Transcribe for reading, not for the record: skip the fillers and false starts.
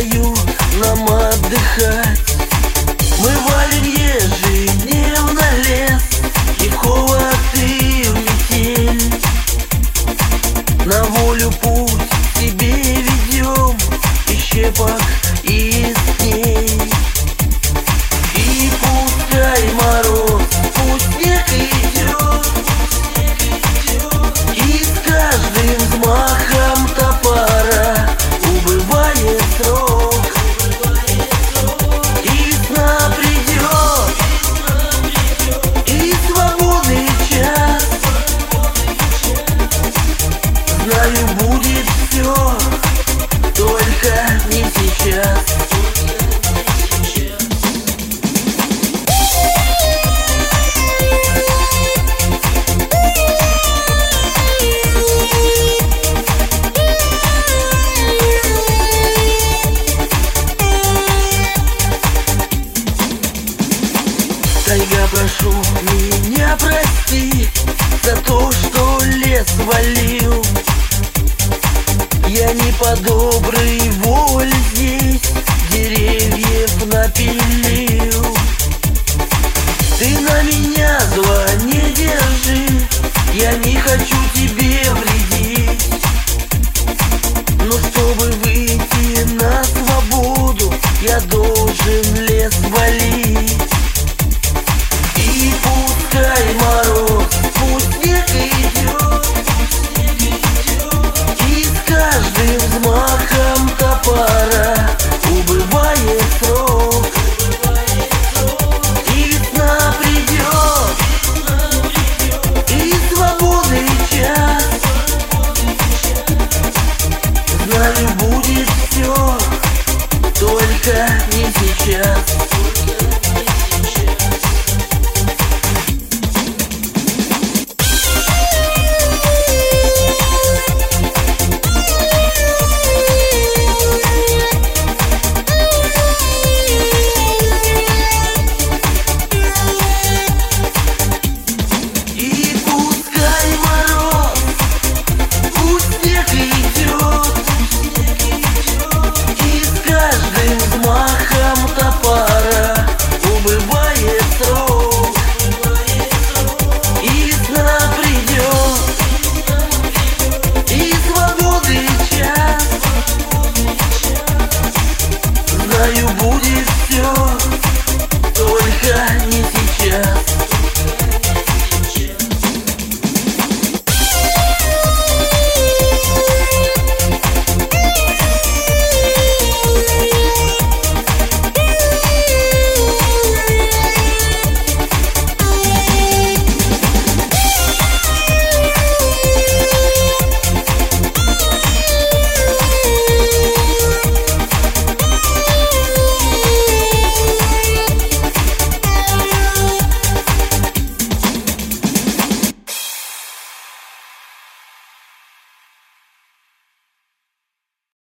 дают нам отдыхать. Мы валим ежедневно лес, и в холод, и в метель. На волю путь себе ведем, и щепок, и сней. И пускай мороз, пусть снег идет, и с каждым взмахом топора убывает срок. И весна придет, и свободный час. Знаю, будет все, только не сейчас. Тайга, прошу меня прости за то, что лес валил. Я не по доброй воле здесь деревьев напилил. Ты на меня зла не держи, я не хочу тебе вредить. Но чтобы выйти на свободу, я должен лес валить. И пускай мороз, пусть снег идет, и с каждым взмахом топора убывает срок. И весна придет, и свободный час. Знаю, будет все, только не сейчас.